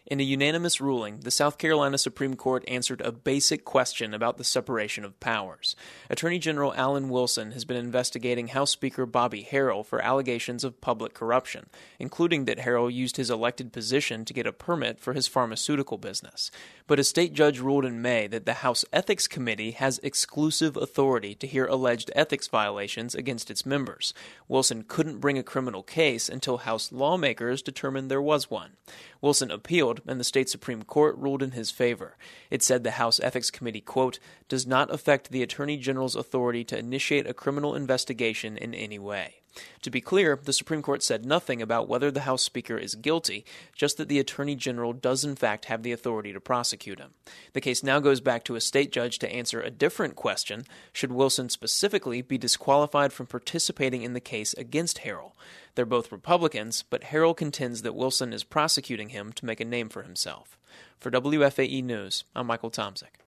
In a unanimous ruling, the South Carolina Supreme Court answered a basic question about the separation of powers. Attorney General Alan Wilson has been investigating House Speaker Bobby Harrell for allegations of public corruption, including that Harrell used his elected position to get a permit for his pharmaceutical business. But a state judge ruled in May that the House Ethics Committee has exclusive authority to hear alleged ethics violations against its members. Wilson couldn't bring a criminal case until House lawmakers determined there was one. Wilson appealed, and the state Supreme Court ruled in his favor. It said the House Ethics Committee, quote, does not affect the Attorney General's authority to initiate a criminal investigation in any way. To be clear, the Supreme Court said nothing about whether the House Speaker is guilty, just that the Attorney General does in fact have the authority to prosecute him. The case now goes back to a state judge to answer a different question: should Wilson specifically be disqualified from participating in the case against Harrell? They're both Republicans, but Harrell contends that Wilson is prosecuting him to make a name for himself. For WFAE News, I'm Michael Tomzik.